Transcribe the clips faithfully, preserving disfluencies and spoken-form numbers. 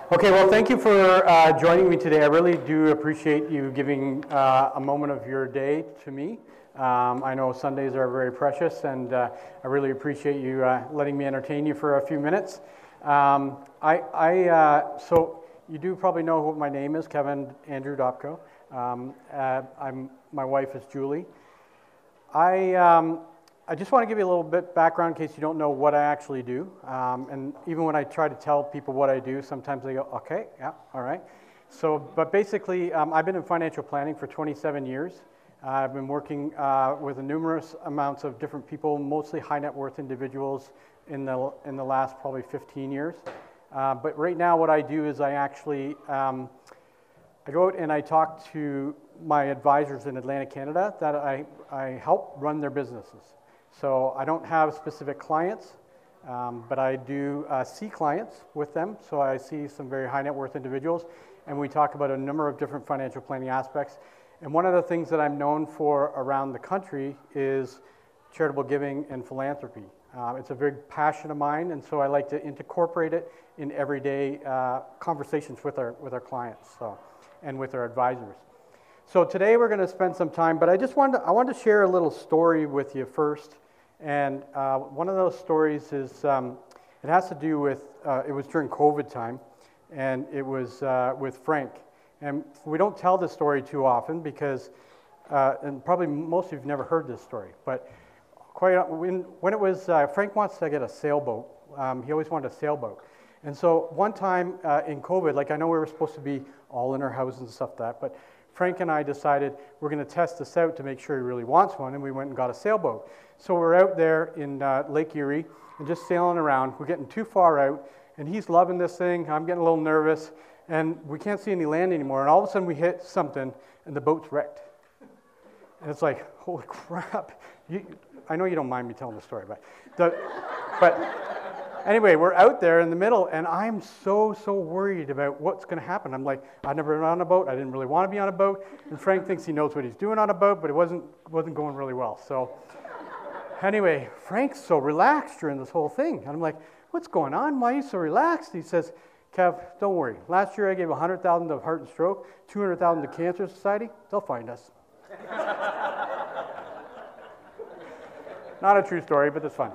Okay, well, thank you for uh, joining me today. I really do appreciate you giving uh, a moment of your day to me. Um, I know Sundays are very precious, and uh, I really appreciate you uh, letting me entertain you for a few minutes. Um, I, I uh, so you do probably know what my name is, Kevin Andrew Dobko. Um, uh, I'm my wife is Julie. I. Um, I just want to give you a little bit background in case you don't know what I actually do. Um, and even when I try to tell people what I do, sometimes they go, okay, yeah, all right. So, but basically, um, I've been in financial planning for twenty-seven years. Uh, I've been working uh, with numerous amounts of different people, mostly high net worth individuals in the, in the last probably fifteen years. Uh, but right now what I do is I actually, um, I go out and I talk to my advisors in Atlantic Canada that I, I help run their businesses. So I don't have specific clients, um, but I do uh, see clients with them. So I see some very high net worth individuals, and we talk about a number of different financial planning aspects. And one of the things that I'm known for around the country is charitable giving and philanthropy. Uh, it's a very passion of mine, and so I like to incorporate it in everyday uh, conversations with our with our clients, so and with our advisors. So today we're going to spend some time, but I just wanted to, I wanted to share a little story with you first. And uh, one of those stories is, um, it has to do with, uh, it was during COVID time, and it was uh, with Frank. And we don't tell this story too often because, uh, and probably most of you have never heard this story, but quite when, when it was, uh, Frank wants to get a sailboat. Um, he always wanted a sailboat. And so one time uh, in COVID, like I know we were supposed to be all in our houses and stuff like that, but Frank and I decided we're going to test this out to make sure he really wants one, and we went and got a sailboat. So we're out there in uh, Lake Erie and just sailing around. We're getting too far out, and he's loving this thing. I'm getting a little nervous, and we can't see any land anymore. And all of a sudden we hit something, and the boat's wrecked. And it's like, holy crap. You, I know you don't mind me telling the story, but, the, but anyway, we're out there in the middle, and I'm so, so worried about what's going to happen. I'm like, I've never been on a boat. I didn't really want to be on a boat. And Frank thinks he knows what he's doing on a boat, but it wasn't, wasn't going really well. So anyway, Frank's so relaxed during this whole thing. And I'm like, what's going on? Why are you so relaxed? He says, Kev, don't worry. Last year I gave one hundred thousand dollars to Heart and Stroke, two hundred thousand dollars to Cancer Society. They'll find us. Not a true story, but it's fun.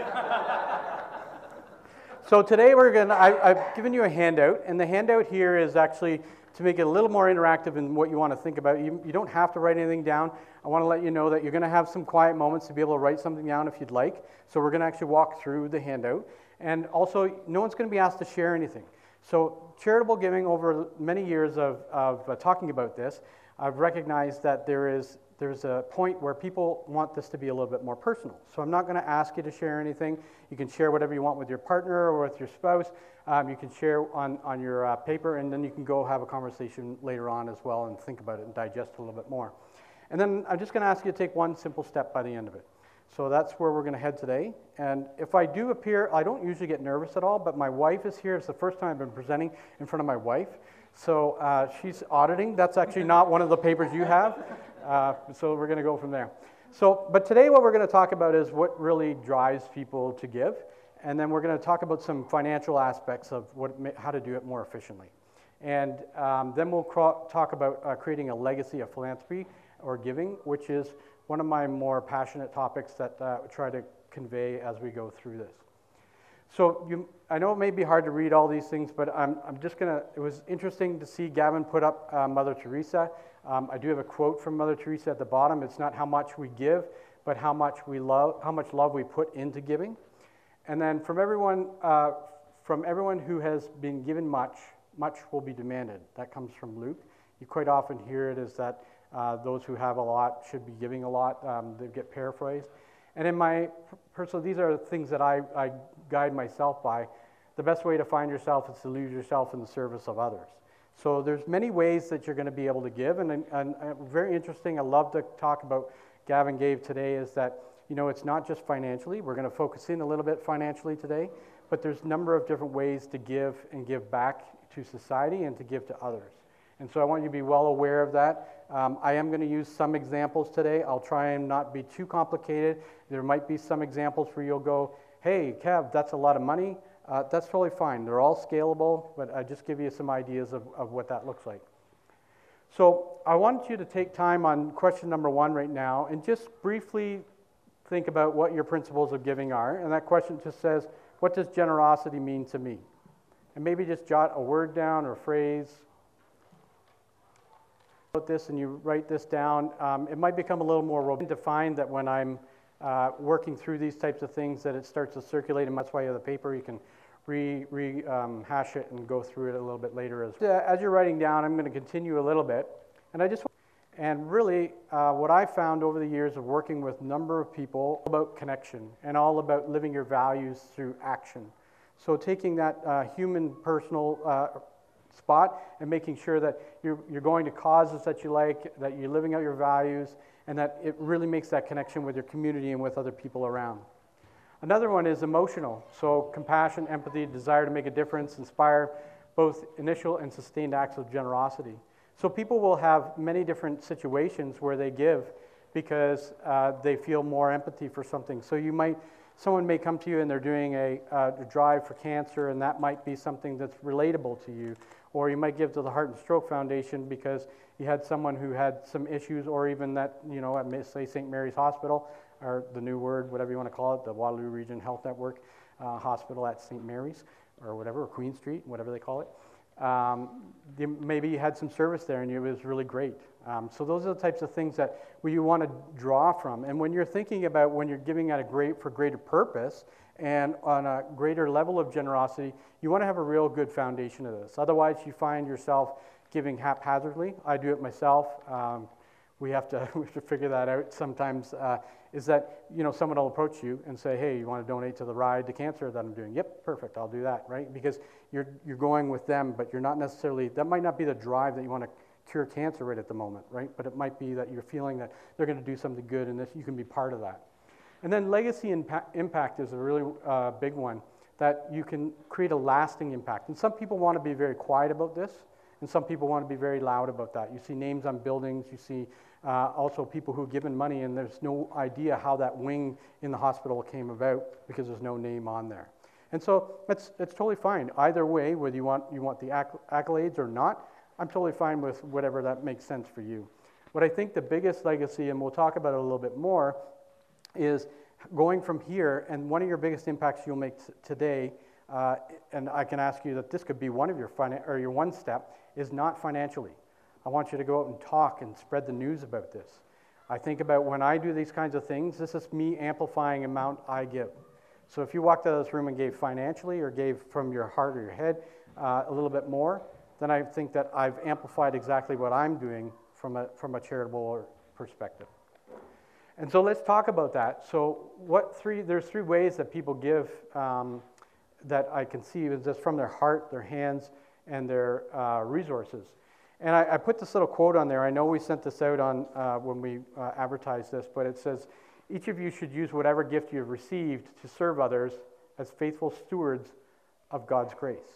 So today we're going to, I've given you a handout, and the handout here is actually to make it a little more interactive in what you want to think about. You, you don't have to write anything down. I want to let you know that you're going to have some quiet moments to be able to write something down if you'd like. So we're going to actually walk through the handout. And also, no one's going to be asked to share anything. So charitable giving, over many years of, of uh, talking about this, I've recognized that there is there's a point where people want this to be a little bit more personal. So I'm not going to ask you to share anything. You can share whatever you want with your partner or with your spouse. Um, you can share on, on your uh, paper, and then you can go have a conversation later on as well and think about it and digest a little bit more. And then I'm just going to ask you to take one simple step by the end of it. So that's where we're going to head today. And if I do appear, I don't usually get nervous at all, but my wife is here. It's the first time I've been presenting in front of my wife. So uh, she's auditing. That's actually not one of the papers you have. Uh, so we're going to go from there. So, but today what we're going to talk about is what really drives people to give. And then we're going to talk about some financial aspects of what, how to do it more efficiently. And um, then we'll talk about uh, creating a legacy of philanthropy or giving, which is one of my more passionate topics that uh, I try to convey as we go through this. So you, I know it may be hard to read all these things, but I'm, I'm just going to, it was interesting to see Gavin put up uh, Mother Teresa. Um, I do have a quote from Mother Teresa at the bottom. It's not how much we give, but how much we love, how much love we put into giving. And then from everyone, uh, from everyone who has been given much, much will be demanded. That comes from Luke. You quite often hear it as that uh, those who have a lot should be giving a lot. Um, they get paraphrased. And in my personal, these are things that I, I guide myself by. The best way to find yourself is to lose yourself in the service of others. So there's many ways that you're going to be able to give, and, and, and very interesting, I love to talk about, Gavin gave today, is that, you know, it's not just financially. We're going to focus in a little bit financially today, but there's a number of different ways to give and give back to society and to give to others. And so I want you to be well aware of that. Um, I am going to use some examples today. I'll try and not be too complicated. There might be some examples where you'll go, hey, Kev, that's a lot of money. uh, that's totally fine. They're all scalable, but I just give you some ideas of, of what that looks like. So I want you to take time on question number one right now and just briefly think about what your principles of giving are. And that question just says, what does generosity mean to me? And maybe just jot a word down or a phrase about this, and you write this down. Um, it might become a little more robust to find that when I'm uh, working through these types of things that it starts to circulate, and that's why you have the paper. You can re, re um, hash it and go through it a little bit later as well. As you're writing down, I'm going to continue a little bit. And I just And really, uh, what I found over the years of working with a number of people about connection and all about living your values through action. So taking that uh, human, personal uh, spot and making sure that you're, you're going to causes that you like, that you're living out your values, and that it really makes that connection with your community and with other people around. Another one is emotional. So compassion, empathy, desire to make a difference, inspire both initial and sustained acts of generosity. So people will have many different situations where they give because uh, they feel more empathy for something. So you might, someone may come to you and they're doing a, uh, a drive for cancer, and that might be something that's relatable to you. Or you might give to the Heart and Stroke Foundation because you had someone who had some issues, or even that, you know, at say Saint Mary's Hospital, or the new word, whatever you want to call it, the Waterloo Region Health Network uh, Hospital at Saint Mary's, or whatever, or Queen Street, whatever they call it. Um, you, maybe you had some service there and it was really great. Um, so those are the types of things that you want to draw from. And when you're thinking about when you're giving at a great for greater purpose and on a greater level of generosity, you want to have a real good foundation of this. Otherwise, you find yourself giving haphazardly. I do it myself. Um, we have to we have to figure that out sometimes. Uh, is that, you know, someone will approach you and say, hey, you want to donate to the Ride to Cancer that I'm doing? Yep, perfect, I'll do that, right? Because you're you're going with them, but you're not necessarily, that might not be the drive that you want to cure cancer right at the moment, right? But it might be that you're feeling that they're going to do something good, and this, you can be part of that. And then legacy impa- impact is a really uh, big one, that you can create a lasting impact. And some people want to be very quiet about this, and some people want to be very loud about that. You see names on buildings, you see uh, also people who've given money, and there's no idea how that wing in the hospital came about because there's no name on there. And so it's, it's totally fine. Either way, whether you want, you want the acc- accolades or not, I'm totally fine with whatever that makes sense for you. What I think the biggest legacy, and we'll talk about it a little bit more, is going from here, and one of your biggest impacts you'll make t- today, uh, and I can ask you that this could be one of your finan- or your one step, is not financially. I want you to go out and talk and spread the news about this. I think about when I do these kinds of things, this is me amplifying the amount I give. So if you walked out of this room and gave financially or gave from your heart or your head uh, a little bit more, then I think that I've amplified exactly what I'm doing from a, from a charitable perspective. And so let's talk about that. So what three, there's three ways that people give um, that I can see is just from their heart, their hands, and their uh, resources. And I, I put this little quote on there. I know we sent this out on uh, when we uh, advertised this, but it says, each of you should use whatever gift you have received to serve others as faithful stewards of God's grace.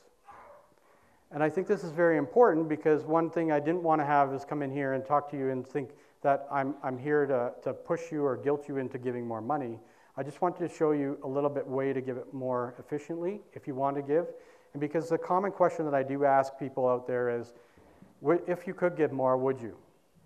And I think this is very important because one thing I didn't want to have is come in here and talk to you and think that I'm, I'm here to, to push you or guilt you into giving more money. I just wanted to show you a little bit way to give it more efficiently if you want to give. And because the common question that I do ask people out there is, if you could give more, would you?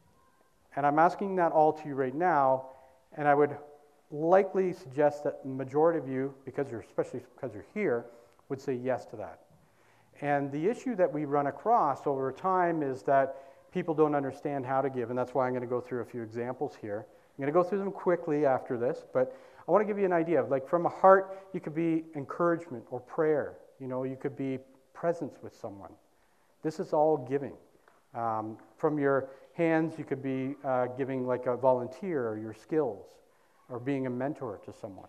And I'm asking that all to you right now, and I would likely suggest that the majority of you, because you're, especially because you're here, would say yes to that. And the issue that we run across over time is that people don't understand how to give, and that's why I'm going to go through a few examples here. I'm going to go through them quickly after this, but I want to give you an idea of, like, from a heart, you could be encouragement or prayer. You know, you could be presence with someone. This is all giving. Um, from your hands, you could be uh, giving like a volunteer or your skills or being a mentor to someone.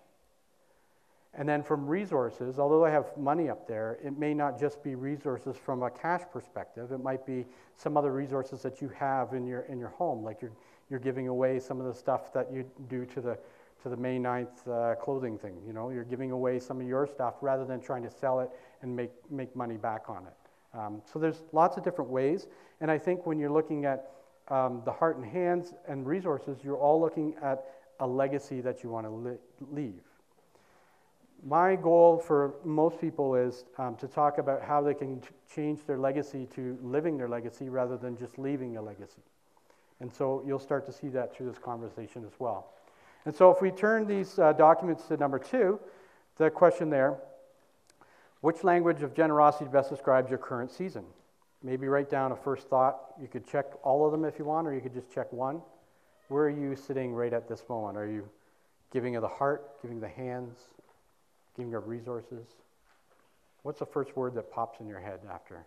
And then from resources, although I have money up there, it may not just be resources from a cash perspective. It might be some other resources that you have in your in your home, like you're you're giving away some of the stuff that you do to the to the May ninth uh, clothing thing. You know, you're giving away some of your stuff rather than trying to sell it and make make money back on it. Um, so there's lots of different ways, and I think when you're looking at um, the heart and hands and resources, you're all looking at a legacy that you want to li- leave. My goal for most people is um, to talk about how they can ch- change their legacy to living their legacy rather than just leaving a legacy. And so you'll start to see that through this conversation as well. And so if we turn these uh, documents to number two, the question there, which language of generosity best describes your current season? Maybe write down a first thought. You could check all of them if you want, or you could just check one. Where are you sitting right at this moment? Are you giving of the heart, giving the hands, giving of resources? What's the first word that pops in your head after?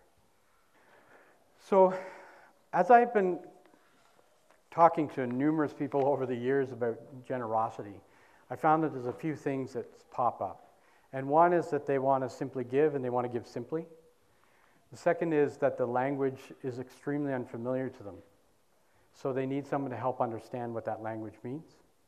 So, as I've been talking to numerous people over the years about generosity, I found that there's a few things that pop up. And one is that they want to simply give, and they want to give simply. The second is that the language is extremely unfamiliar to them. So they need someone to help understand what that language means.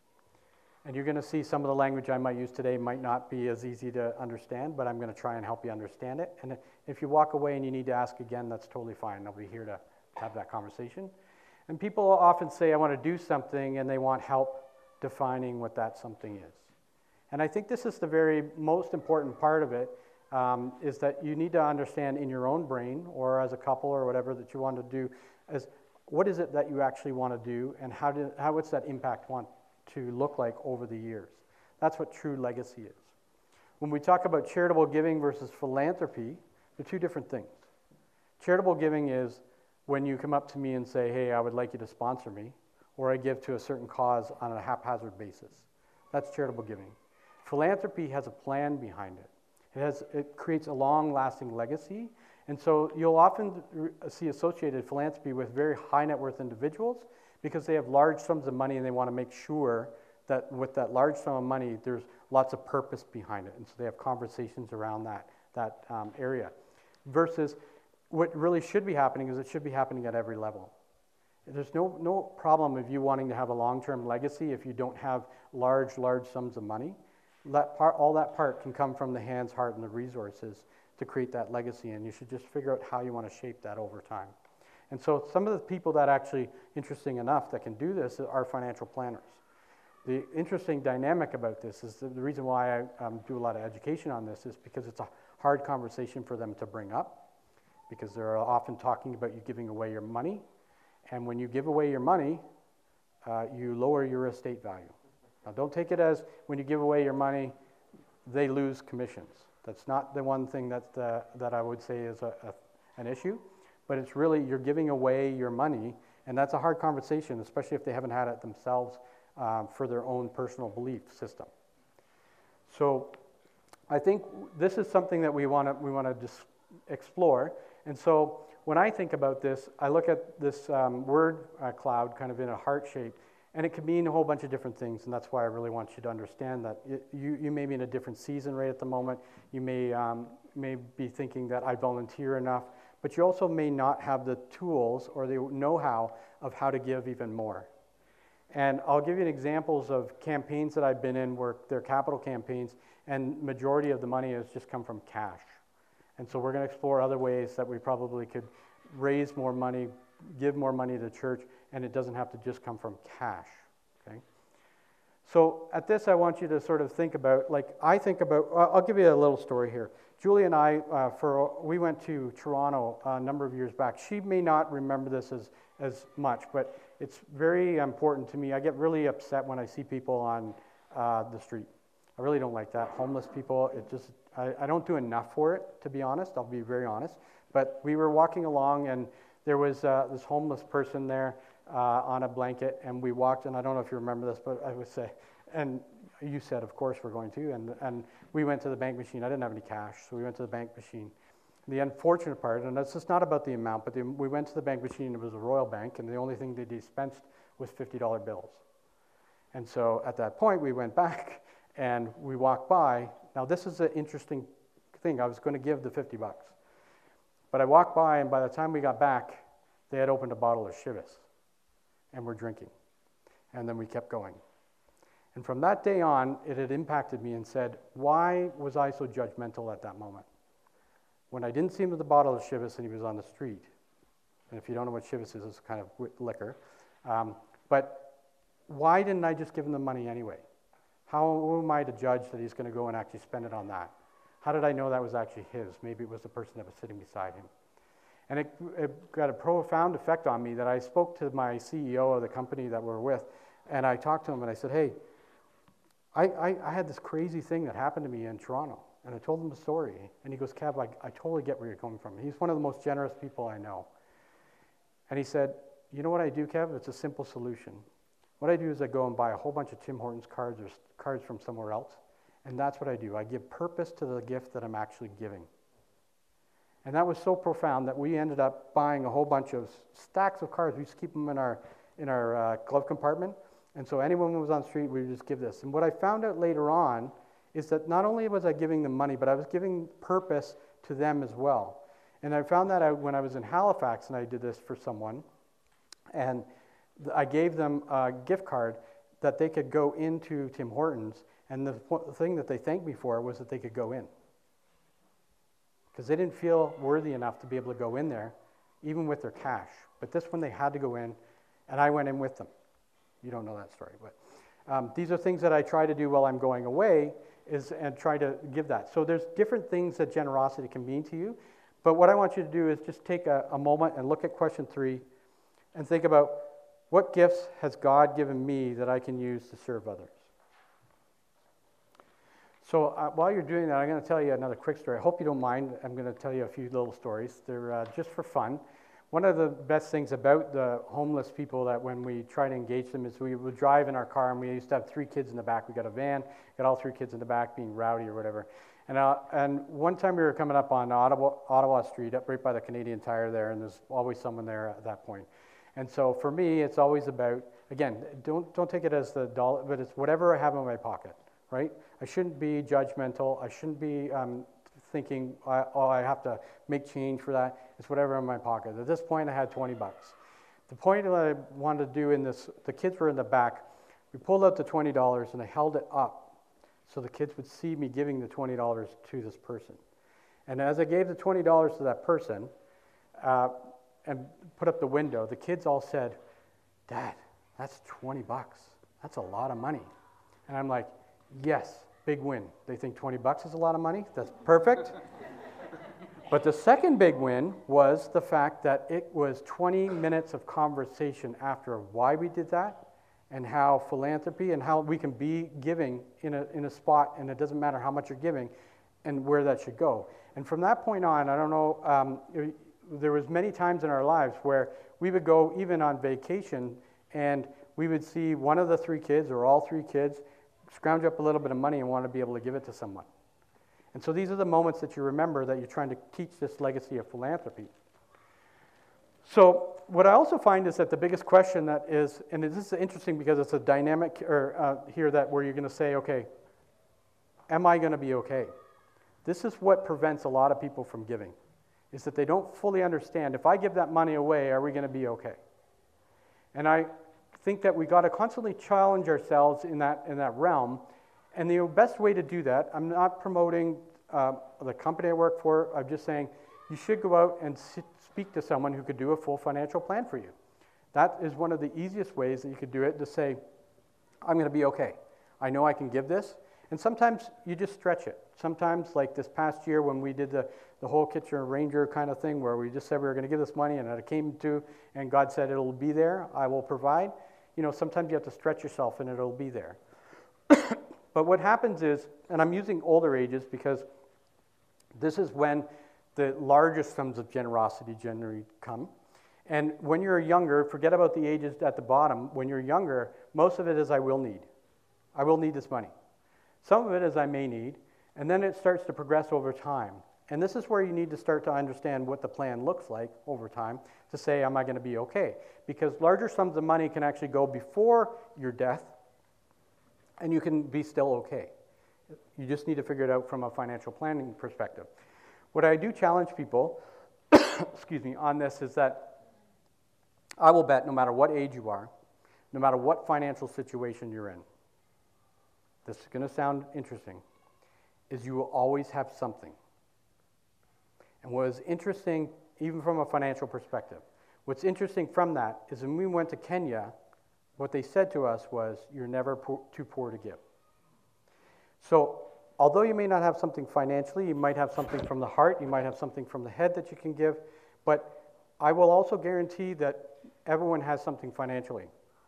And you're going to see some of the language I might use today might not be as easy to understand, but I'm going to try and help you understand it. And if you walk away and you need to ask again, that's totally fine. I'll be here to have that conversation. And people often say, I want to do something, and they want help defining what that something is. And I think this is the very most important part of it, um, is that you need to understand in your own brain, or as a couple or whatever that you want to do, is what is it that you actually want to do, and how, do, how what's that impact want to look like over the years? That's what true legacy is. When we talk about charitable giving versus philanthropy, they're two different things. Charitable giving is when you come up to me and say, hey, I would like you to sponsor me, or I give to a certain cause on a haphazard basis. That's charitable giving. Philanthropy has a plan behind it. It, has, it creates a long-lasting legacy. And so you'll often see associated philanthropy with very high net worth individuals because they have large sums of money and they want to make sure that with that large sum of money, there's lots of purpose behind it. And so they have conversations around that, that um, area. Versus what really should be happening is it should be happening at every level. There's no, no problem of you wanting to have a long-term legacy if you don't have large, large sums of money. That part, all that part can come from the hands, heart, and the resources to create that legacy, and you should just figure out how you want to shape that over time. And so some of the people that actually, interesting enough, that can do this are financial planners. The interesting dynamic about this is the, the reason why I um, do a lot of education on this is because it's a hard conversation for them to bring up, because they're often talking about you giving away your money, and when you give away your money, uh, you lower your estate value. Now don't take it as when you give away your money, they lose commissions. That's not the one thing that, uh, that I would say is a, a, an issue, but it's really you're giving away your money, and that's a hard conversation, especially if they haven't had it themselves um, for their own personal belief system. So I think this is something that we want to we want to just explore. And so when I think about this, I look at this um, word uh, cloud kind of in a heart shape, and it can mean a whole bunch of different things, and that's why I really want you to understand that it, you, you may be in a different season right at the moment. You may, um, may be thinking that I volunteer enough, but you also may not have the tools or the know-how of how to give even more. And I'll give you examples of campaigns that I've been in where they're capital campaigns, and majority of the money has just come from cash. And so we're going to explore other ways that we probably could raise more money, give more money to church, and it doesn't have to just come from cash, okay? So at this, I want you to sort of think about, like I think about, I'll give you a little story here. Julie and I, uh, for we went to Toronto a number of years back. She may not remember this as, as much, but it's very important to me. I get really upset when I see people on uh, the street. I really don't like that. Homeless people, it just, I, I don't do enough for it, to be honest. I'll be very honest. But we were walking along, and there was uh, this homeless person there uh, on a blanket, and we walked, and I don't know if you remember this, but I would say, and you said, of course, we're going to, and, and we went to the bank machine. I didn't have any cash, so we went to the bank machine. The unfortunate part, and it's just not about the amount, but the, we went to the bank machine, it was a Royal Bank, and the only thing they dispensed was fifty dollar bills. And so at that point, we went back, and we walked by. Now, this is an interesting thing. I was going to give the fifty bucks. But I walked by, and by the time we got back, they had opened a bottle of Chivas, and we're drinking. And then we kept going. And from that day on, it had impacted me and said, why was I so judgmental at that moment? When I didn't see him with a bottle of Chivas and he was on the street, and if you don't know what Chivas is, it's kind of liquor, um, but why didn't I just give him the money anyway? How who am I to judge that he's going to go and actually spend it on that? How did I know that was actually his? Maybe it was the person that was sitting beside him. And it, it got a profound effect on me that I spoke to my C E O of the company that we're with, and I talked to him and I said, hey, I, I, I had this crazy thing that happened to me in Toronto. And I told him the story. And he goes, Kev, I, I totally get where you're coming from. He's one of the most generous people I know. And he said, you know what I do, Kev? It's a simple solution. What I do is I go and buy a whole bunch of Tim Hortons cards or s- cards from somewhere else. And that's what I do. I give purpose to the gift that I'm actually giving. And that was so profound that we ended up buying a whole bunch of stacks of cards. We used to keep them in our, in our uh, glove compartment. And so anyone who was on the street, we would just give this. And what I found out later on is that not only was I giving them money, but I was giving purpose to them as well. And I found that out when I was in Halifax and I did this for someone. And th- I gave them a gift card that they could go into Tim Hortons. And the w- thing that they thanked me for was that they could go in. Because they didn't feel worthy enough to be able to go in there, even with their cash. But this one they had to go in, and I went in with them. You don't know that story, but um, these are things that I try to do while I'm going away, is and try to give that. So there's different things that generosity can mean to you, but what I want you to do is just take a, a moment and look at question three and think about what gifts has God given me that I can use to serve others. So uh, while you're doing that, I'm going to tell you another quick story. I hope you don't mind. I'm going to tell you a few little stories. They're uh, just for fun. One of the best things about the homeless people that when we try to engage them is we would drive in our car, and we used to have three kids in the back. We got a van, got all three kids in the back being rowdy or whatever. And uh, and one time we were coming up on Ottawa, Ottawa Street, up right by the Canadian Tire there, and there's always someone there at that point. And so for me, it's always about, again, don't don't take it as the dollar, but it's whatever I have in my pocket, right? I shouldn't be judgmental. I shouldn't be um, thinking, I, oh, I have to make change for that. It's whatever in my pocket. At this point, I had twenty bucks. The point that I wanted to do in this, the kids were in the back. We pulled out the twenty dollars, and I held it up so the kids would see me giving the twenty dollars to this person. And as I gave the twenty dollars to that person uh, and put up the window, the kids all said, Dad, that's twenty bucks. That's a lot of money. And I'm like, yes, big win. They think twenty bucks is a lot of money. That's perfect. But the second big win was the fact that it was twenty minutes of conversation after why we did that and how philanthropy and how we can be giving in a, in a spot, and it doesn't matter how much you're giving, and where that should go. And from that point on, I don't know, um, it, there was many times in our lives where we would go even on vacation, and we would see one of the three kids or all three kids scrounge up a little bit of money and want to be able to give it to someone. And so these are the moments that you remember that you're trying to teach this legacy of philanthropy. So what I also find is that the biggest question that is, and this is interesting because it's a dynamic or uh, here that where you're going to say, okay, am I going to be okay? This is what prevents a lot of people from giving, is that they don't fully understand, if I give that money away, are we going to be okay? And I think that we got to constantly challenge ourselves in that in that realm. And the best way to do that, I'm not promoting uh, the company I work for. I'm just saying you should go out and sit, speak to someone who could do a full financial plan for you. That is one of the easiest ways that you could do it, to say, I'm going to be okay. I know I can give this. And sometimes you just stretch it. Sometimes, like this past year when we did the, the whole Kitchener Ranger kind of thing, where we just said we were going to give this money, and it came to, and God said it'll be there, I will provide. You know, sometimes you have to stretch yourself and it'll be there. But what happens is, and I'm using older ages because this is when the largest sums of generosity generally come. And when you're younger, forget about the ages at the bottom. When you're younger, most of it is I will need. I will need this money. Some of it is I may need, and then it starts to progress over time. And this is where you need to start to understand what the plan looks like over time to say, am I going to be okay? Because larger sums of money can actually go before your death, and you can be still okay. You just need to figure it out from a financial planning perspective. What I do challenge people, excuse me, on this is that I will bet no matter what age you are, no matter what financial situation you're in, this is going to sound interesting, is you will always have something. And what is interesting, even from a financial perspective, what's interesting from that is when we went to Kenya, what they said to us was, you're never po- too poor to give. So although you may not have something financially, you might have something from the heart, you might have something from the head that you can give, but I will also guarantee that everyone has something financially.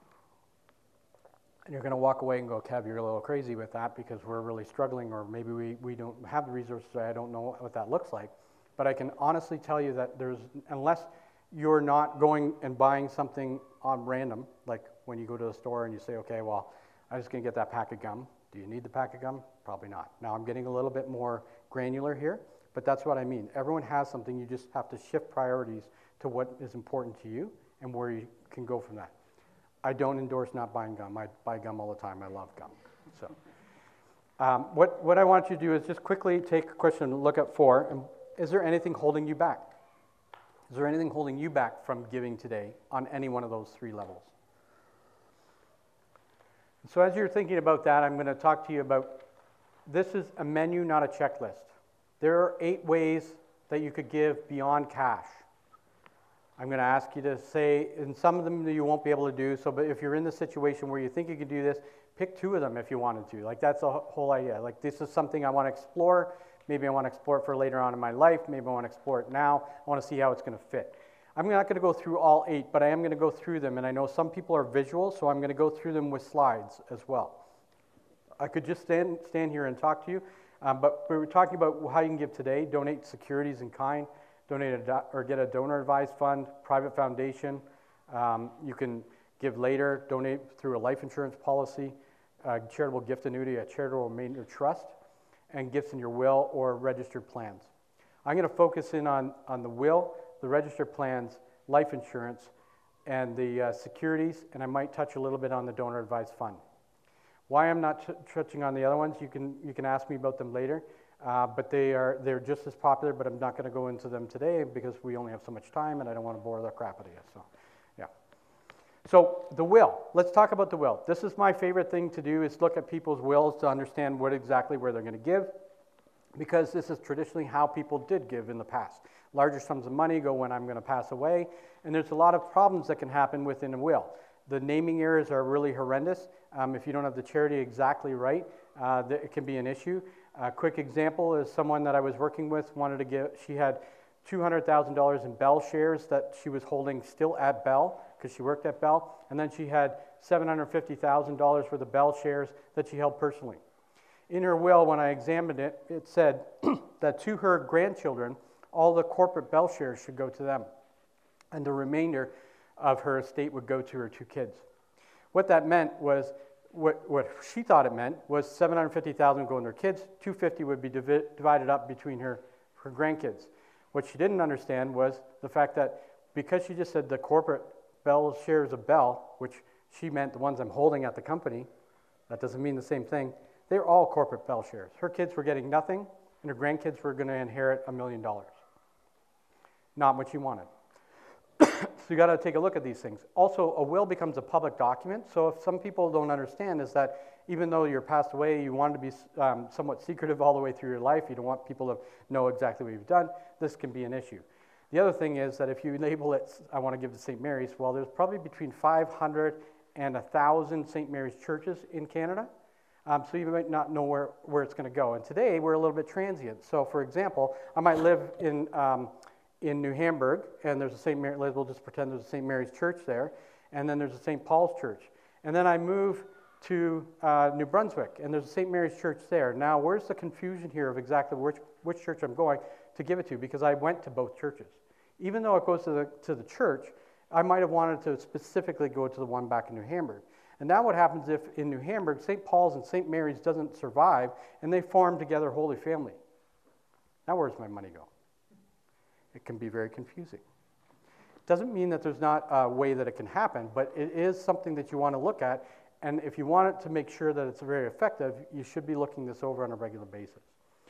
And you're going to walk away and go, Kev, you're a little crazy with that because we're really struggling, or maybe we, we don't have the resources, I don't know what that looks like. But I can honestly tell you that there's, unless you're not going and buying something on random, like when you go to the store and you say, okay, well, I'm just going to get that pack of gum. Do you need the pack of gum? Probably not. Now I'm getting a little bit more granular here, but that's what I mean. Everyone has something, you just have to shift priorities to what is important to you and where you can go from that. I don't endorse not buying gum. I buy gum all the time. I love gum. So, um, what, what I want you to do is just quickly take a question and look at four. And is there anything holding you back? Is there anything holding you back from giving today on any one of those three levels? So as you're thinking about that, I'm going to talk to you about, this is a menu, not a checklist. There are eight ways that you could give beyond cash. I'm going to ask you to say, and some of them you won't be able to do, so but if you're in the situation where you think you can do this, pick two of them if you wanted to. Like, that's the whole idea. Like, this is something I want to explore. Maybe I want to explore it for later on in my life. Maybe I want to explore it now. I want to see how it's going to fit. I'm not going to go through all eight, but I am going to go through them, and I know some people are visual, so I'm going to go through them with slides as well. I could just stand, stand here and talk to you, um, but we were talking about how you can give today, donate securities in kind, donate a do or get a donor-advised fund, private foundation. Um, you can give later, donate through a life insurance policy, a charitable gift annuity, a charitable remainder trust, and gifts in your will or registered plans. I'm going to focus in on, on the will, the registered plans, life insurance, and the uh, securities, and I might touch a little bit on the donor-advised fund. Why I'm not touching on the other ones, you can, you can ask me about them later. Uh, but they are, they're just as popular, but I'm not going to go into them today because we only have so much time and I don't want to bore the crap out of you. So, yeah. So, the will. Let's talk about the will. This is my favorite thing to do, is look at people's wills to understand what exactly where they're going to give, because this is traditionally how people did give in the past. Larger sums of money go when I'm going to pass away, and there's a lot of problems that can happen within a will. The naming errors are really horrendous. Um, if you don't have the charity exactly right, uh, it can be an issue. A quick example is someone that I was working with wanted to give, she had two hundred thousand dollars in Bell shares that she was holding still at Bell because she worked at Bell, and then she had seven hundred fifty thousand dollars worth of Bell shares that she held personally. In her will, when I examined it, it said that to her grandchildren, all the corporate Bell shares should go to them, and the remainder of her estate would go to her two kids. What that meant was, What, what she thought it meant was seven hundred fifty thousand dollars going to her kids, two hundred fifty would be divi divided up between her, her grandkids. What she didn't understand was the fact that because she just said the corporate Bell shares of Bell, which she meant the ones I'm holding at the company, that doesn't mean the same thing. They're all corporate Bell shares. Her kids were getting nothing, and her grandkids were going to inherit a million dollars. Not what she wanted. So you got to take a look at these things. Also, a will becomes a public document. So if some people don't understand is that even though you're passed away, you want to be um, somewhat secretive all the way through your life. You don't want people to know exactly what you've done. This can be an issue. The other thing is that if you label it, I want to give to Saint Mary's, well, there's probably between five hundred and one thousand Saint Mary's churches in Canada. Um, so you might not know where, where it's going to go. And today, we're a little bit transient. So for example, I might live in... Um, in New Hamburg, and there's a Saint Mary, we'll just pretend there's a Saint Mary's church there, and then there's a Saint Paul's church. And then I move to uh, New Brunswick, and there's a Saint Mary's church there. Now, where's the confusion here of exactly which, which church I'm going to give it to? Because I went to both churches. Even though it goes to the, to the church, I might have wanted to specifically go to the one back in New Hamburg. And now what happens if in New Hamburg, Saint Paul's and Saint Mary's doesn't survive, and they form together Holy Family? Now where's my money go? It can be very confusing. Doesn't mean that there's not a way that it can happen, but it is something that you want to look at, and if you want it to make sure that it's very effective, you should be looking this over on a regular basis.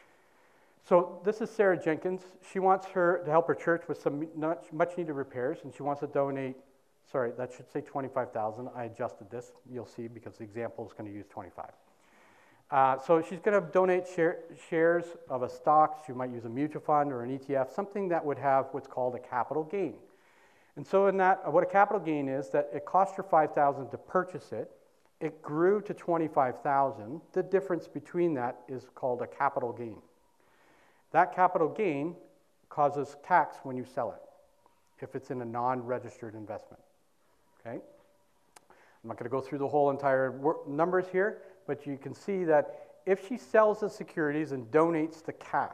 So this is Sarah Jenkins. She wants her to help her church with some much needed repairs, and she wants to donate, sorry, that should say twenty-five thousand dollars. I adjusted this, you'll see, because the example is going to use twenty-five. Uh, so she's going to donate share, shares of a stock. She might use a mutual fund or an E T F, something that would have what's called a capital gain. And so in that, what a capital gain is, that it cost her five thousand dollars to purchase it, it grew to twenty-five thousand. The difference between that is called a capital gain. That capital gain causes tax when you sell it, if it's in a non-registered investment, okay? I'm not gonna go through the whole entire numbers here, but you can see that if she sells the securities and donates the cash,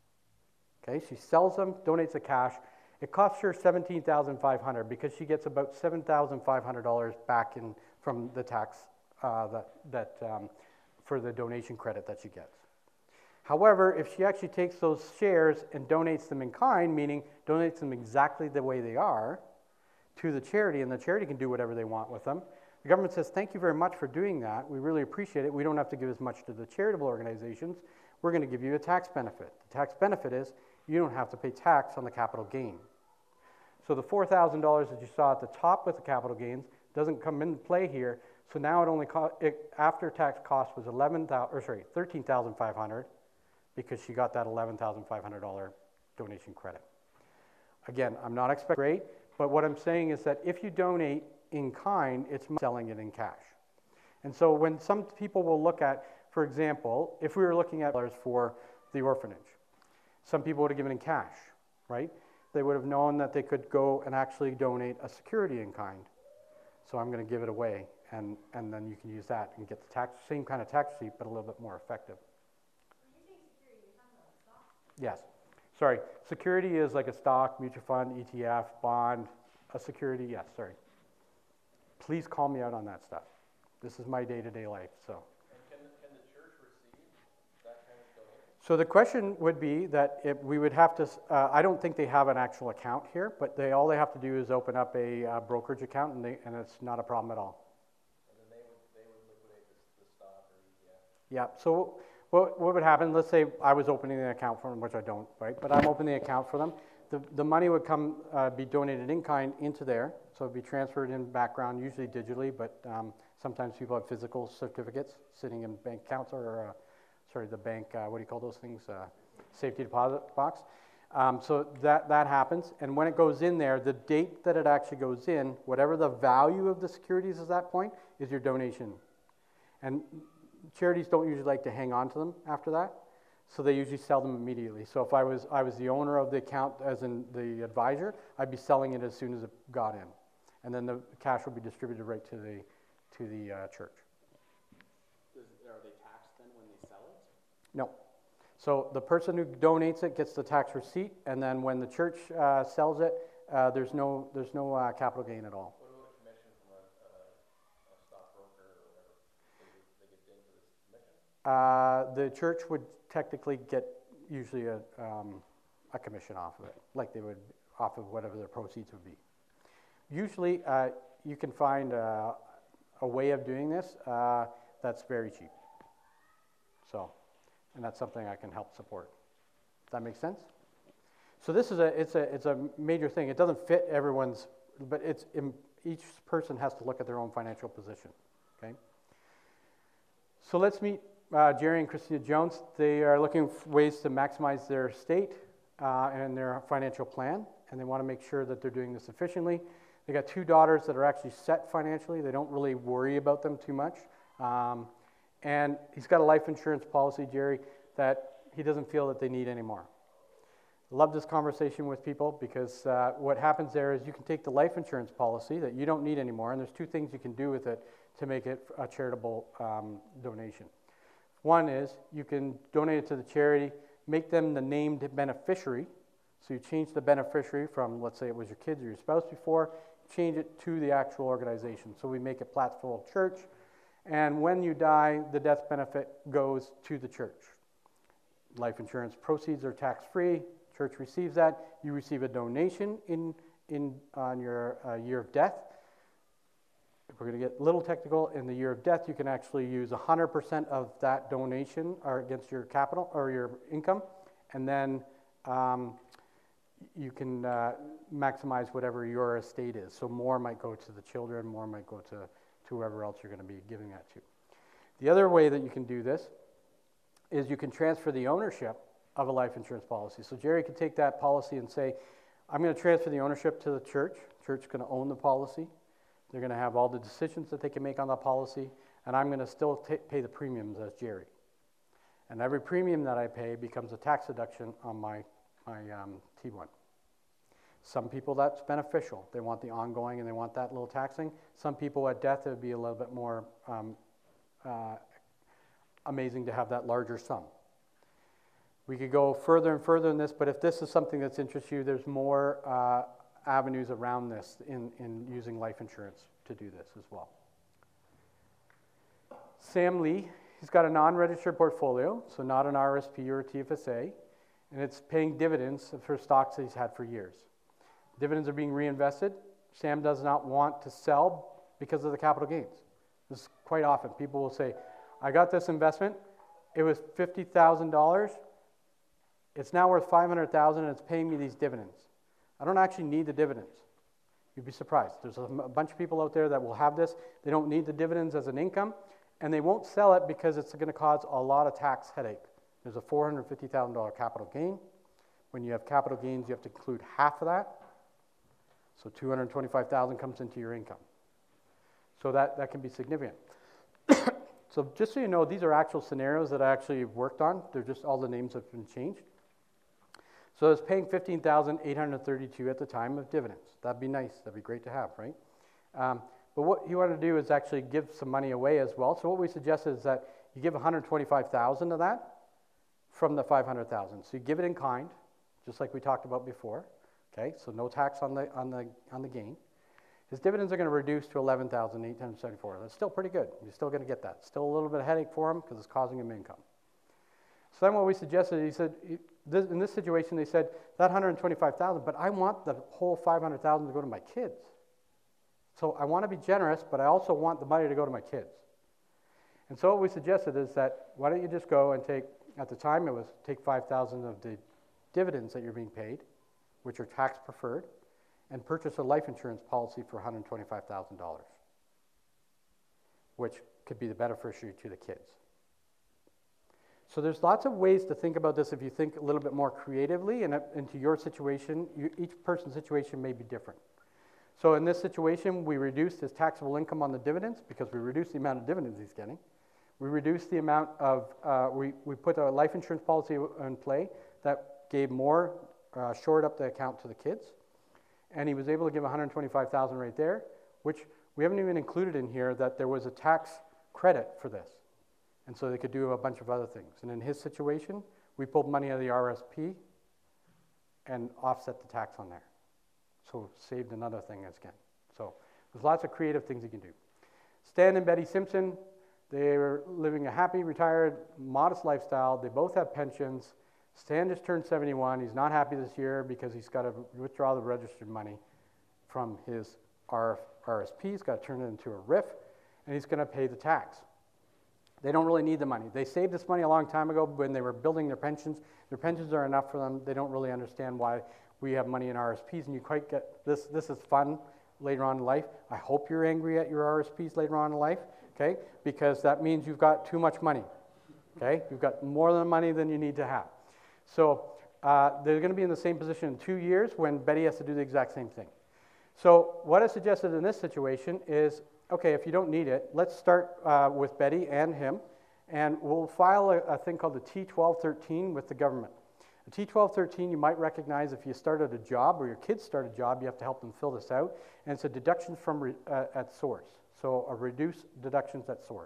okay, she sells them, donates the cash, it costs her seventeen thousand five hundred dollars because she gets about seven thousand five hundred dollars back in from the tax uh, that, that um, for the donation credit that she gets. However, if she actually takes those shares and donates them in kind, meaning donates them exactly the way they are to the charity, and the charity can do whatever they want with them, the government says, thank you very much for doing that. We really appreciate it. We don't have to give as much to the charitable organizations. We're going to give you a tax benefit. The tax benefit is you don't have to pay tax on the capital gain. So the four thousand dollars that you saw at the top with the capital gains doesn't come into play here. So now it only cost, it, after tax cost was eleven thousand, or sorry, thirteen thousand five hundred dollars because she got that eleven thousand five hundred dollars donation credit. Again, I'm not expecting great, but what I'm saying is that if you donate in kind, it's selling it in cash. And so when some people will look at, for example, if we were looking at dollars for the orphanage, some people would have given in cash, right? They would have known that they could go and actually donate a security in kind. So I'm going to give it away, and, and then you can use that and get the tax, same kind of tax receipt, but a little bit more effective. When you say security, you're talking about stock? Yes. Sorry. Security is like a stock, mutual fund, E T F, bond, a security. Yes, sorry. Please call me out on that stuff. This is my day-to-day life, so. And can, can the church receive that kind of donation? So the question would be that if we would have to, uh, I don't think they have an actual account here, but they all they have to do is open up a uh, brokerage account, and, they, and it's not a problem at all. And then they would, they would liquidate the, the stock or E T F? Yeah, so what, what would happen, let's say I was opening an account for them, which I don't, right? But I'm opening the account for them. The, the money would come, uh, be donated in kind into there, so it'd be transferred in background, usually digitally, but um, sometimes people have physical certificates sitting in bank accounts or, uh, sorry, the bank, uh, what do you call those things? Uh, safety deposit box. Um, so that, that happens, and when it goes in there, the date that it actually goes in, whatever the value of the securities is at that point, is your donation. And charities don't usually like to hang on to them after that, so they usually sell them immediately. So if I was, I was the owner of the account, as in the advisor, I'd be selling it as soon as it got in. And then the cash will be distributed right to the, to the uh, church. Does, are they taxed then when they sell it? No. So the person who donates it gets the tax receipt, and then when the church uh, sells it, uh, there's no, there's no uh, capital gain at all. What about a commission from a, uh, a stockbroker or whatever? They, they get dinged for this commission? Uh, the church would technically get usually a, um, a commission off of it, like they would off of whatever their proceeds would be. Usually, uh, you can find a, a way of doing this uh, that's very cheap. So, and that's something I can help support. Does that make sense? So this is a, it's a, it's a major thing. It doesn't fit everyone's, but it's, each person has to look at their own financial position, okay? So let's meet uh, Jerry and Christina Jones. They are looking for ways to maximize their estate uh, and their financial plan, and they want to make sure that they're doing this efficiently. They got two daughters that are actually set financially. They don't really worry about them too much. Um, and he's got a life insurance policy, Jerry, that he doesn't feel that they need anymore. Love this conversation with people because uh, what happens there is you can take the life insurance policy that you don't need anymore, and there's two things you can do with it to make it a charitable um, donation. One is you can donate it to the charity, make them the named beneficiary. So you change the beneficiary from, let's say it was your kids or your spouse before, change it to the actual organization. So we make it Plattsville Church, and when you die, the death benefit goes to the church. Life insurance proceeds are tax-free. Church receives that. You receive a donation in, in on your uh, year of death. If we're going to get a little technical, in the year of death, you can actually use one hundred percent of that donation or against your capital or your income, and then um, you can uh, maximize whatever your estate is. So more might go to the children, more might go to, to whoever else you're going to be giving that to. The other way that you can do this is you can transfer the ownership of a life insurance policy. So Jerry could take that policy and say, I'm going to transfer the ownership to the church. Church is going to own the policy. They're going to have all the decisions that they can make on that policy. and I'm going to still ta pay the premiums as Jerry. And every premium that I pay becomes a tax deduction on my, my um, T one. Some people that's beneficial. They want the ongoing and they want that little taxing. Some people at death, it would be a little bit more um, uh, amazing to have that larger sum. We could go further and further in this, but if this is something that's interests you, there's more uh, avenues around this in, in using life insurance to do this as well. Sam Lee, he's got a non-registered portfolio, so not an R S P or a T F S A, and it's paying dividends for stocks that he's had for years. Dividends are being reinvested. Sam does not want to sell because of the capital gains. This is quite often. People will say, I got this investment, it was fifty thousand dollars, it's now worth five hundred thousand dollars and it's paying me these dividends. I don't actually need the dividends. You'd be surprised. There's a, a bunch of people out there that will have this. They don't need the dividends as an income, and they won't sell it because it's going to cause a lot of tax headache. There's a four hundred fifty thousand dollars capital gain. When you have capital gains, you have to include half of that. So two hundred twenty-five thousand dollars comes into your income. So that, that can be significant. So just so you know, these are actual scenarios that I actually worked on. They're just all the names have been changed. So it's paying fifteen thousand eight hundred thirty-two dollars at the time of dividends. That'd be nice. That'd be great to have, right? Um, but what you want to do is actually give some money away as well. So what we suggest is that you give one hundred twenty-five thousand dollars of that from the five hundred thousand dollars. So you give it in kind, just like we talked about before. Okay, so no tax on the on the on the gain. His dividends are going to reduce to eleven thousand eight hundred seventy-four dollars. That's still pretty good. You're still going to get that. Still a little bit of headache for him because it's causing him income. So then what we suggested, he said, this, in this situation, they said that one hundred twenty-five thousand dollars, but I want the whole five hundred thousand dollars to go to my kids. So I want to be generous, but I also want the money to go to my kids. And so what we suggested is that why don't you just go and take, at the time it was take five thousand dollars of the dividends that you're being paid, which are tax preferred, and purchase a life insurance policy for one hundred twenty-five thousand dollars, which could be the beneficiary to the kids. So there's lots of ways to think about this if you think a little bit more creatively, and into your situation, you, each person's situation may be different. So in this situation, we reduced his taxable income on the dividends because we reduced the amount of dividends he's getting. We reduced the amount of, uh, we, we put a life insurance policy in play that gave more, uh, shored up the account to the kids. And he was able to give one hundred twenty-five thousand dollars right there, which we haven't even included in here that there was a tax credit for this. And so they could do a bunch of other things. And in his situation, we pulled money out of the R S P and offset the tax on there. So saved another thing again. So there's lots of creative things you can do. Stan and Betty Simpson, they were living a happy, retired, modest lifestyle. They both have pensions. Stan just turned seventy-one. He's not happy this year because he's got to withdraw the registered money from his R S P. He's got to turn it into a R I F, and he's going to pay the tax. They don't really need the money. They saved this money a long time ago when they were building their pensions. Their pensions are enough for them. They don't really understand why we have money in R S Ps, and you quite get this. This is fun later on in life. I hope you're angry at your R S Ps later on in life, okay? Because that means you've got too much money, okay? You've got more than money than you need to have. So uh, they're going to be in the same position in two years when Betty has to do the exact same thing. So what I suggested in this situation is, okay, if you don't need it, let's start uh, with Betty and him, and we'll file a, a thing called the T twelve thirteen with the government. The T twelve thirteen you might recognize if you started a job or your kids start a job, you have to help them fill this out, and it's a deduction from re, uh, at source, so a reduced deductions at source.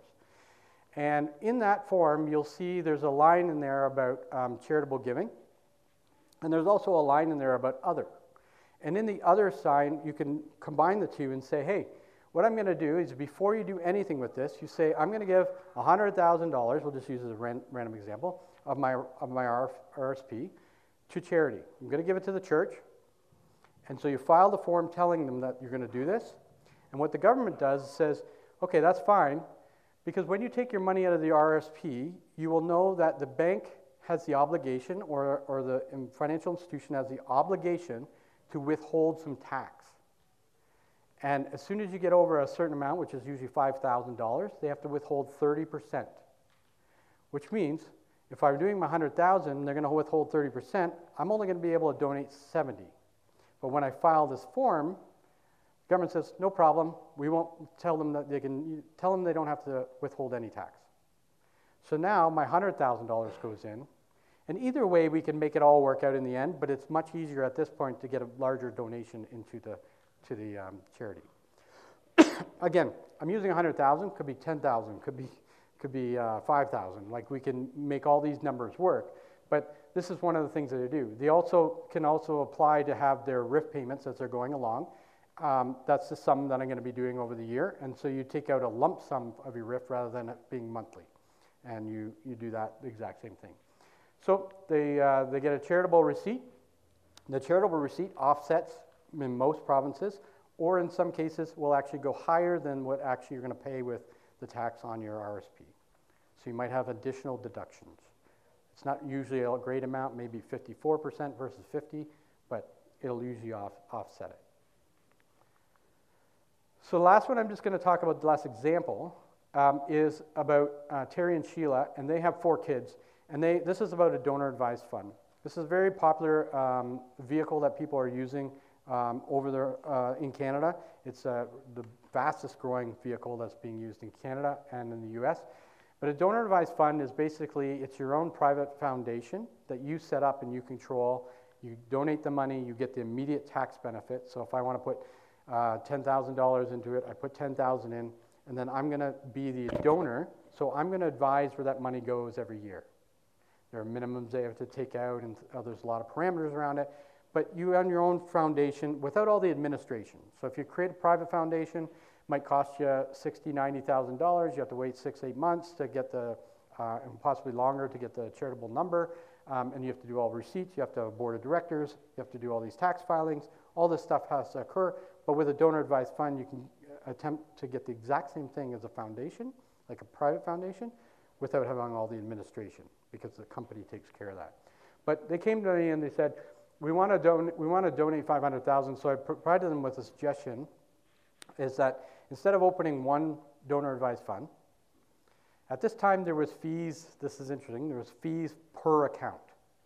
And in that form, you'll see there's a line in there about um, charitable giving, and there's also a line in there about other. And in the other sign, you can combine the two and say, hey, what I'm going to do is before you do anything with this, you say, I'm going to give one hundred thousand dollars, we'll just use it as a ran random example, of my, of my R S P to charity. I'm going to give it to the church. And so you file the form telling them that you're going to do this. And what the government does is says, okay, that's fine, because when you take your money out of the R S P, you will know that the bank has the obligation, or, or the financial institution has the obligation to withhold some tax. And as soon as you get over a certain amount, which is usually five thousand dollars, they have to withhold thirty percent. Which means, if I'm doing my one hundred thousand dollars, they're going to withhold thirty percent, I'm only going to be able to donate seventy. But when I file this form, Government says, no problem, we won't tell them that they can, tell them they don't have to withhold any tax. So now my one hundred thousand dollars goes in, and either way we can make it all work out in the end, but it's much easier at this point to get a larger donation into the, to the um, charity. Again, I'm using one hundred thousand, could be ten thousand, could be, could be uh, five thousand, like we can make all these numbers work, but this is one of the things that they do. They also can also apply to have their R I F payments as they're going along. Um, that's the sum that I'm going to be doing over the year, and so you take out a lump sum of your R I F rather than it being monthly, and you, you do that the exact same thing. So they, uh, they get a charitable receipt. The charitable receipt offsets in most provinces, or in some cases will actually go higher than what actually you're going to pay with the tax on your R S P. So you might have additional deductions. It's not usually a great amount, maybe fifty-four percent versus fifty, but it'll usually off, offset it. So the last one I'm just going to talk about, the last example, um, is about uh, Terry and Sheila, and they have four kids, and they, this is about a donor-advised fund. This is a very popular um, vehicle that people are using um, over there uh, in Canada. It's uh, the fastest growing vehicle that's being used in Canada and in the U S. But a donor-advised fund is basically, it's your own private foundation that you set up and you control. You donate the money, you get the immediate tax benefit. So if I want to put uh, ten thousand dollars into it, I put ten thousand dollars in, and then I'm going to be the donor, so I'm going to advise where that money goes every year. There are minimums they have to take out, and uh, there's a lot of parameters around it, but you own your own foundation without all the administration. So if you create a private foundation, it might cost you sixty thousand dollars, ninety thousand dollars, you have to wait six, eight months to get the, uh, and possibly longer to get the charitable number, um, and you have to do all receipts, you have to have a board of directors, you have to do all these tax filings, all this stuff has to occur. But with a donor-advised fund, you can attempt to get the exact same thing as a foundation, like a private foundation, without having all the administration, because the company takes care of that. But they came to me and they said, we want to, don we want to donate five hundred thousand dollars, so I provided them with a suggestion, is that instead of opening one donor-advised fund, at this time there was fees, this is interesting, there was fees per account.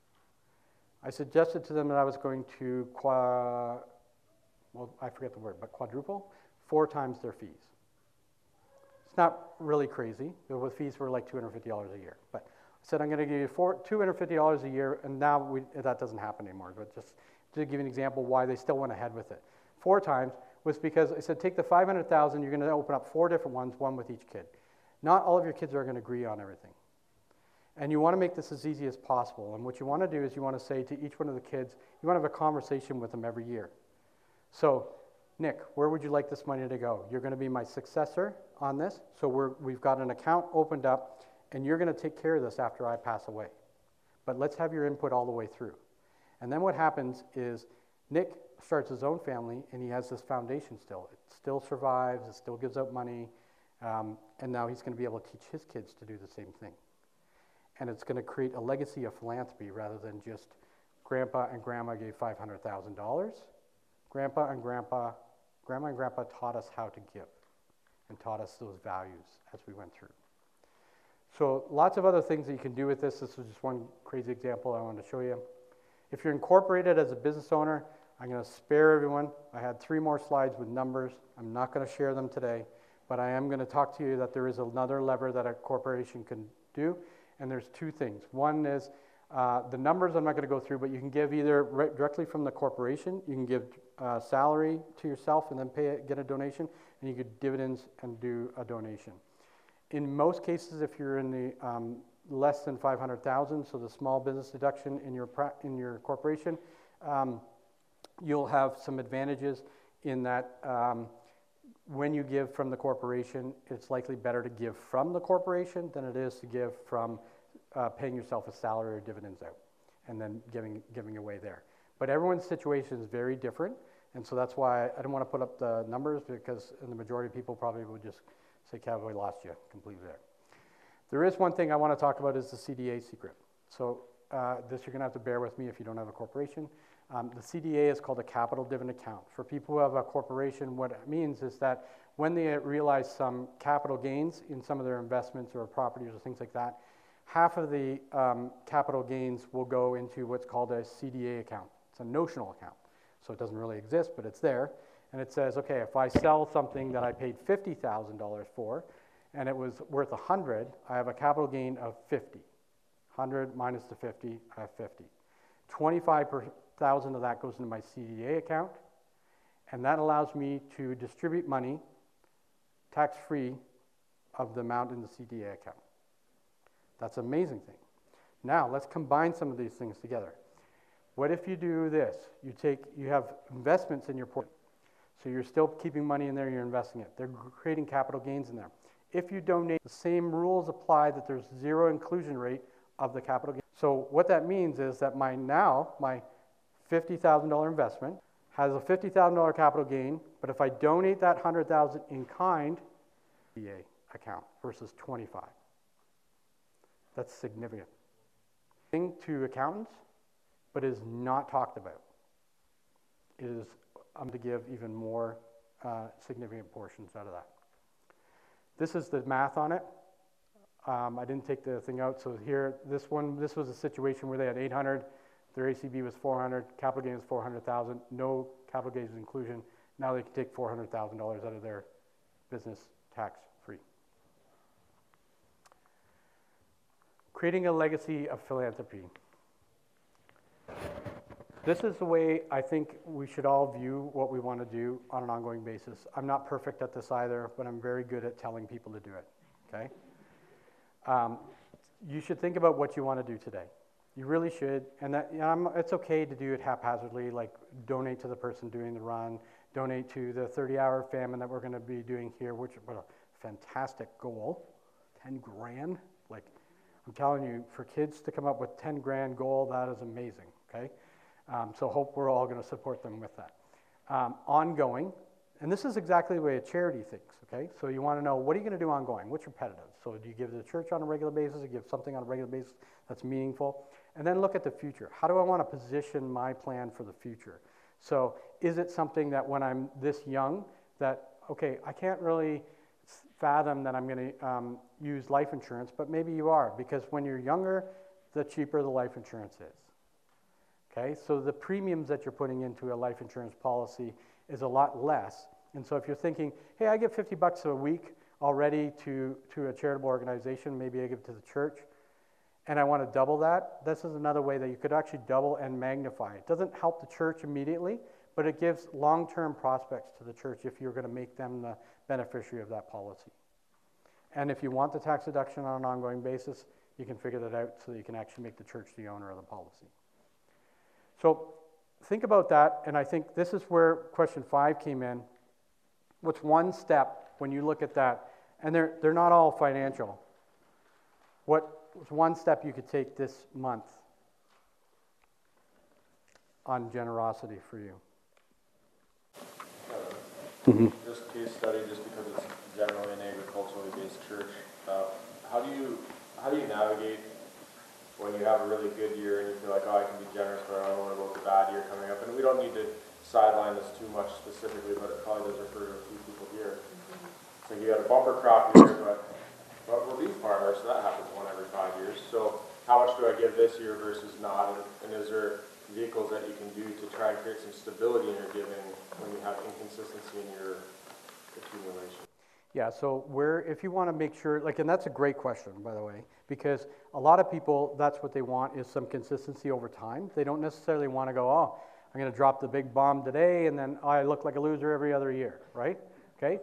I suggested to them that I was going to qua well, I forget the word, but quadruple, four times their fees. It's not really crazy. The fees were like two hundred fifty dollars a year. But I said, I'm going to give you four, two hundred fifty dollars a year, and now we, that doesn't happen anymore. But just to give you an example why they still went ahead with it. Four times was because I said, take the five hundred thousand dollars, you're going to open up four different ones, one with each kid. Not all of your kids are going to agree on everything. And you want to make this as easy as possible. And what you want to do is you want to say to each one of the kids, you want to have a conversation with them every year. So, Nick, where would you like this money to go? You're going to be my successor on this, so we're, we've got an account opened up, and you're going to take care of this after I pass away. But let's have your input all the way through. And then what happens is Nick starts his own family, and he has this foundation still. It still survives, it still gives out money, um, and now he's going to be able to teach his kids to do the same thing. And it's going to create a legacy of philanthropy rather than just grandpa and grandma gave five hundred thousand dollars. Grandpa and grandpa, grandma and grandpa taught us how to give and taught us those values as we went through. So lots of other things that you can do with this. This is just one crazy example I wanted to show you. If you're incorporated as a business owner, I'm going to spare everyone. I had three more slides with numbers. I'm not going to share them today, but I am going to talk to you that there is another lever that a corporation can do, and there's two things. One is uh, the numbers I'm not going to go through, but you can give either re- directly from the corporation, you can give uh, salary to yourself and then pay it, get a donation, and you could dividends and do a donation. In most cases, if you're in the um, less than five hundred thousand, so the small business deduction in your pra- in your corporation, um, you'll have some advantages in that um, when you give from the corporation, it's likely better to give from the corporation than it is to give from uh, paying yourself a salary or dividends out and then giving giving away there. But everyone's situation is very different, and so that's why I don't want to put up the numbers, because the majority of people probably would just say, Kev, we lost you completely there. There is one thing I want to talk about is the C D A secret. So uh, this you're going to have to bear with me if you don't have a corporation. Um, the C D A is called a capital dividend account. For people who have a corporation, what it means is that when they realize some capital gains in some of their investments or properties or things like that, half of the um, capital gains will go into what's called a C D A account. It's a notional account. So it doesn't really exist, but it's there. And it says, okay, if I sell something that I paid fifty thousand dollars for, and it was worth one hundred, I have a capital gain of fifty. one hundred minus the fifty, I have fifty. twenty-five thousand of that goes into my C D A account, and that allows me to distribute money tax-free of the amount in the C D A account. That's an amazing thing. Now, let's combine some of these things together. What if you do this? You take, you have investments in your portfolio. So you're still keeping money in there, you're investing it. They're creating capital gains in there. If you donate, the same rules apply, that there's zero inclusion rate of the capital gain. So what that means is that my now, my fifty thousand dollars investment has a fifty thousand dollars capital gain, but if I donate that one hundred thousand dollars in kind, C D A account versus twenty-five. That's significant. Thing to accountants, but is not talked about. It is um, to give even more uh, significant portions out of that. This is the math on it. Um, I didn't take the thing out, so here, this one, this was a situation where they had eight hundred, their A C B was four hundred, capital gain was four hundred thousand, no capital gains inclusion. Now they can take four hundred thousand dollars out of their business tax-free. Creating a legacy of philanthropy. This is the way I think we should all view what we want to do on an ongoing basis. I'm not perfect at this either, but I'm very good at telling people to do it, okay? Um, you should think about what you want to do today. You really should, and that, you know, I'm, it's okay to do it haphazardly, like donate to the person doing the run, donate to the thirty-hour famine that we're going to be doing here, which is a fantastic goal, ten grand. Like, I'm telling you, for kids to come up with ten grand goal, that is amazing, okay? Um, so hope we're all going to support them with that. Um, ongoing, and this is exactly the way a charity thinks, okay? So you want to know, what are you going to do ongoing? What's repetitive? So do you give to the church on a regular basis? Do you give something on a regular basis that's meaningful? And then look at the future. How do I want to position my plan for the future? So is it something that when I'm this young, that, okay, I can't really fathom that I'm going to um, use life insurance, but maybe you are, because when you're younger, the cheaper the life insurance is. Okay, so the premiums that you're putting into a life insurance policy is a lot less. And so if you're thinking, hey, I give fifty bucks a week already to, to a charitable organization, maybe I give to the church, and I want to double that, this is another way that you could actually double and magnify. It doesn't help the church immediately, but it gives long-term prospects to the church if you're going to make them the beneficiary of that policy. And if you want the tax deduction on an ongoing basis, you can figure that out so that you can actually make the church the owner of the policy. So think about that, and I think this is where question five came in. What's one step when you look at that? And they're, they're not all financial. What was one step you could take this month on generosity for you? Mm-hmm. This case study, just because it's generally an agriculturally based church, uh, how do you how do you navigate when you have a really good year and you feel like, oh, I can be generous, but I don't want to go with the bad year coming up? And we don't need to sideline this too much specifically, but it probably does refer to a few people here. Mm-hmm. So you had a bumper crop year, but but we're beef farmers, so that happens one every five years. So how much do I give this year versus not? And, and is there vehicles that you can do to try and create some stability in your giving when you have inconsistency in your accumulation? Yeah, so where, if you want to make sure, like, and that's a great question, by the way, because a lot of people, that's what they want, is some consistency over time. They don't necessarily want to go, oh, I'm going to drop the big bomb today, and then oh, I look like a loser every other year, right? Okay?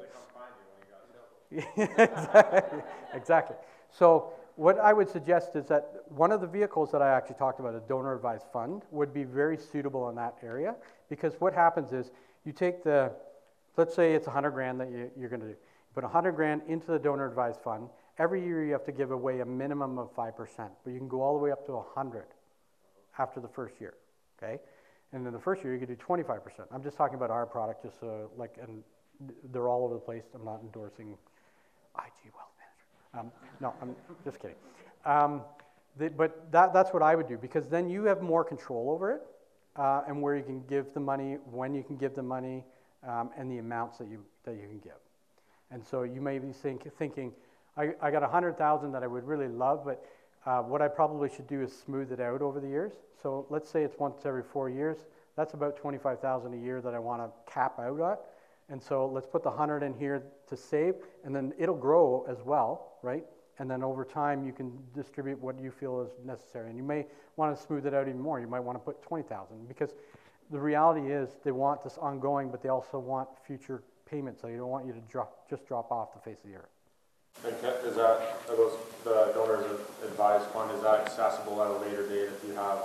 exactly. exactly. So what I would suggest is that one of the vehicles that I actually talked about, a donor advised fund, would be very suitable in that area, because what happens is you take the, let's say it's one hundred grand that you, you're going to do. You put one hundred grand into the donor advised fund. Every year you have to give away a minimum of five percent, but you can go all the way up to one hundred after the first year, okay? And then the first year you could do twenty-five percent. I'm just talking about our product, just so like, and they're all over the place. I'm not endorsing I G Wealth Management. Um, no, I'm just kidding. Um, the, but that, that's what I would do, because then you have more control over it, uh, and where you can give the money, when you can give the money, um, and the amounts that you that you can give. And so you may be think, thinking, I, I got one hundred thousand that I would really love, but uh, what I probably should do is smooth it out over the years. So let's say it's once every four years. that's about twenty-five thousand a year that I want to cap out at. And so let's put the one hundred in here to save, and then it'll grow as well, right? And then over time, you can distribute what you feel is necessary. And you may want to smooth it out even more. You might want to put twenty thousand, because the reality is they want this ongoing, but they also want future payments. So they don't want you to drop, just drop off the face of the earth. And can, is that, are those, the donors advised fund, is that accessible at a later date if you have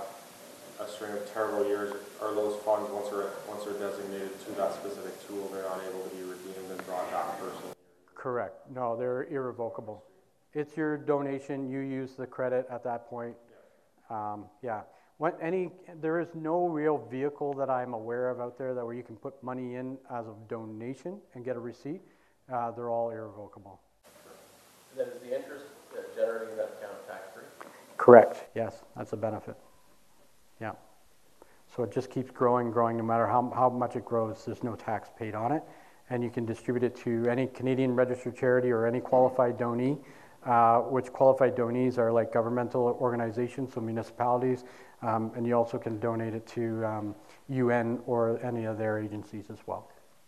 a string of terrible years? Are those funds, once they're, once they're designated to that specific tool, they're not able to be redeemed and brought back personally? Correct. No, they're irrevocable. It's your donation. You use the credit at that point. Yeah. Um, yeah. When any, there is no real vehicle that I'm aware of out there that where you can put money in as a donation and get a receipt. Uh, they're all irrevocable. And then is the interest uh, generating in that account tax-free? Correct. Yes, that's a benefit. Yeah. So it just keeps growing, growing. No matter how how much it grows, there's no tax paid on it, and you can distribute it to any Canadian registered charity or any qualified donee. Uh, which qualified donees are like governmental organizations, so municipalities, um, and you also can donate it to um, U N or any of their agencies as well.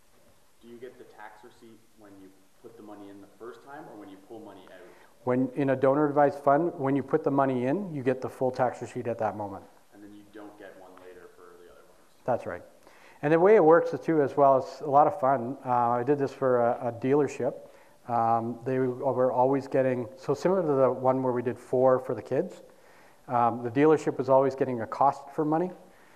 Do you get the tax receipt when you put the money in the first time, or when you pull money out? When in a donor advised fund, when you put the money in, you get the full tax receipt at that moment. And then you don't get one later for the other ones? That's right. And the way it works is too as well, it's a lot of fun. Uh, I did this for a, a dealership. Um, they were always getting, so similar to the one where we did four for the kids, um, the dealership was always getting a cost for money.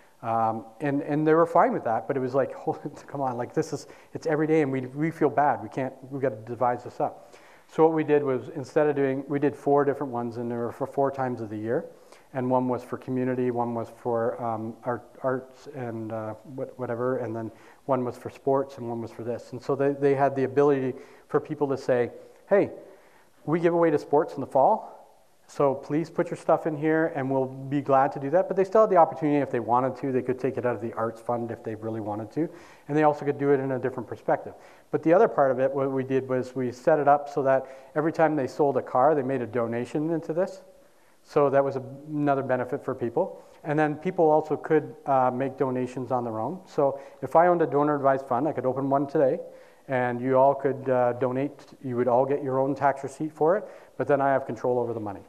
Um, and, and they were fine with that, but it was like, oh, come on, like this is, it's every day and we, we feel bad. We can't, we've got to devise this up. So what we did was, instead of doing, we did four different ones, and they were for four times of the year. And one was for community, one was for um, art, arts and uh, whatever, and then one was for sports, and one was for this. And so they, they had the ability for people to say, hey, we give away to sports in the fall, so please put your stuff in here, and we'll be glad to do that. But they still had the opportunity, if they wanted to, they could take it out of the arts fund if they really wanted to, and they also could do it in a different perspective. But the other part of it, what we did was we set it up so that every time they sold a car, they made a donation into this. So that was a, another benefit for people. And then people also could uh, make donations on their own. So if I owned a donor advised fund, I could open one today, and you all could uh, donate. You would all get your own tax receipt for it, but then I have control over the money,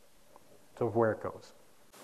so of where it goes.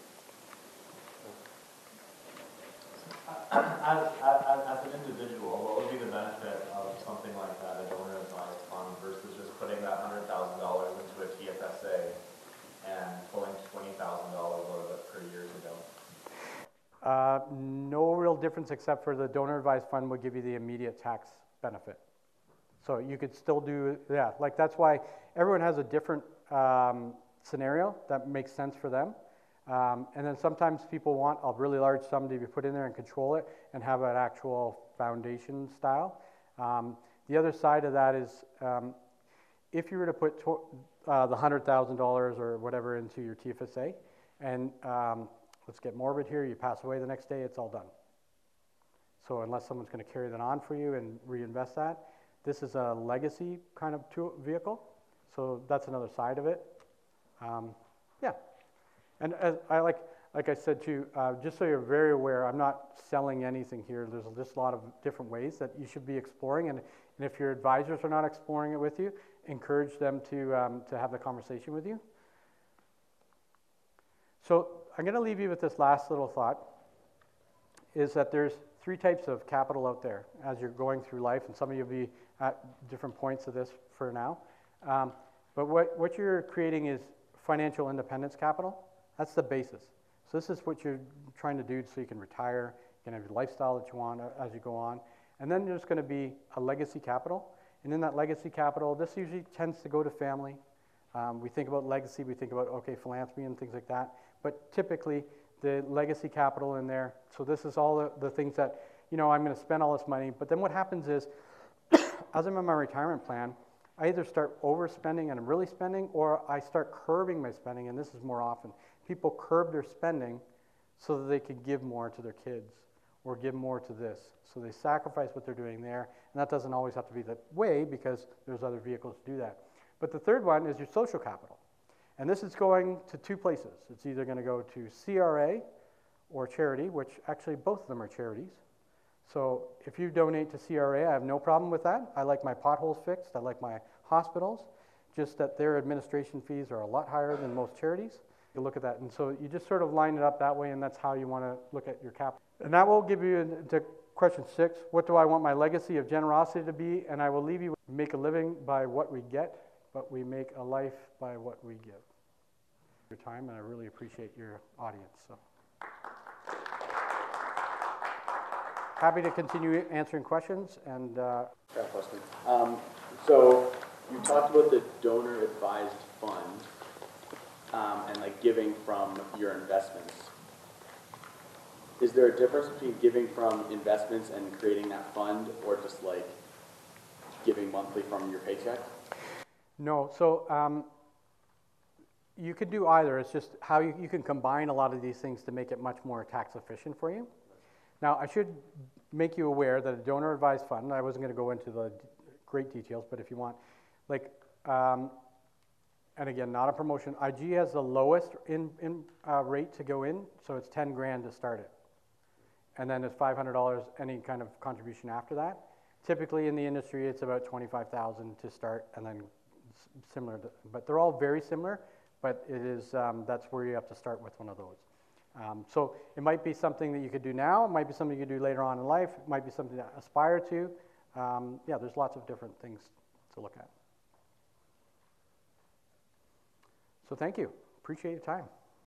As, as, as an individual, what would be the benefit of something like that, a donor advised fund, versus just putting that one hundred thousand dollars into a T F S A and pulling twenty thousand dollars out of it per year ago? Uh, no real difference, except for the donor advised fund would give you the immediate tax benefit. So you could still do, yeah, like that's why everyone has a different um, scenario that makes sense for them. Um, and then sometimes people want a really large sum to be put in there and control it and have an actual foundation style. Um, the other side of that is um, if you were to put to, uh, the one hundred thousand dollars or whatever into your T F S A, and um, let's get morbid here, you pass away the next day, it's all done. So unless someone's going to carry that on for you and reinvest that, this is a legacy kind of tool, vehicle. So that's another side of it. Um, yeah. And as I like, like I said too, uh, just so you're very aware, I'm not selling anything here. There's just a lot of different ways that you should be exploring. And, and if your advisors are not exploring it with you, encourage them to, um, to have the conversation with you. So I'm going to leave you with this last little thought, is that there's three types of capital out there as you're going through life, and some of you will be at different points of this for now. Um, but what, what you're creating is financial independence capital. That's the basis. So this is what you're trying to do so you can retire, you can have your lifestyle that you want as you go on. And then there's going to be a legacy capital. And in that legacy capital, this usually tends to go to family. Um, we think about legacy, we think about, okay, philanthropy and things like that. But typically, the legacy capital in there, so this is all the, the things that, you know, I'm going to spend all this money. But then what happens is, as I'm in my retirement plan, I either start overspending and I'm really spending, or I start curbing my spending, and this is more often. People curb their spending so that they can give more to their kids or give more to this. So they sacrifice what they're doing there, and that doesn't always have to be that way because there's other vehicles to do that. But the third one is your social capital. And this is going to two places. It's either going to go to C R A or charity, which actually both of them are charities. So if you donate to C R A, I have no problem with that. I like my potholes fixed, I like my hospitals, just that their administration fees are a lot higher than most charities. You look at that, and so you just sort of line it up that way, and that's how you want to look at your capital. And that will give you to question six, what do I want my legacy of generosity to be? And I will leave you with, make a living by what we get, but we make a life by what we give. Your time, and I really appreciate your audience. So. Happy to continue answering questions, and uh, Got a question. Um, so you talked about the donor advised fund, um, and like giving from your investments. Is there a difference between giving from investments and creating that fund, or just like giving monthly from your paycheck? no, so um, you could do either. It's just how you, you can combine a lot of these things to make it much more tax efficient for you. Now, I should make you aware that a donor advised fund, I wasn't going to go into the great details, but if you want, like, um, and again, not a promotion, I G has the lowest in, in uh, rate to go in, so it's ten grand to start it. And then it's five hundred dollars any kind of contribution after that. Typically in the industry, it's about twenty-five thousand to start, and then s- similar, to, but they're all very similar, but it is, um, that's where you have to start with one of those. Um, so it might be something that you could do now, it might be something you could do later on in life, it might be something to aspire to. Um, yeah, there's lots of different things to look at. So thank you, appreciate your time.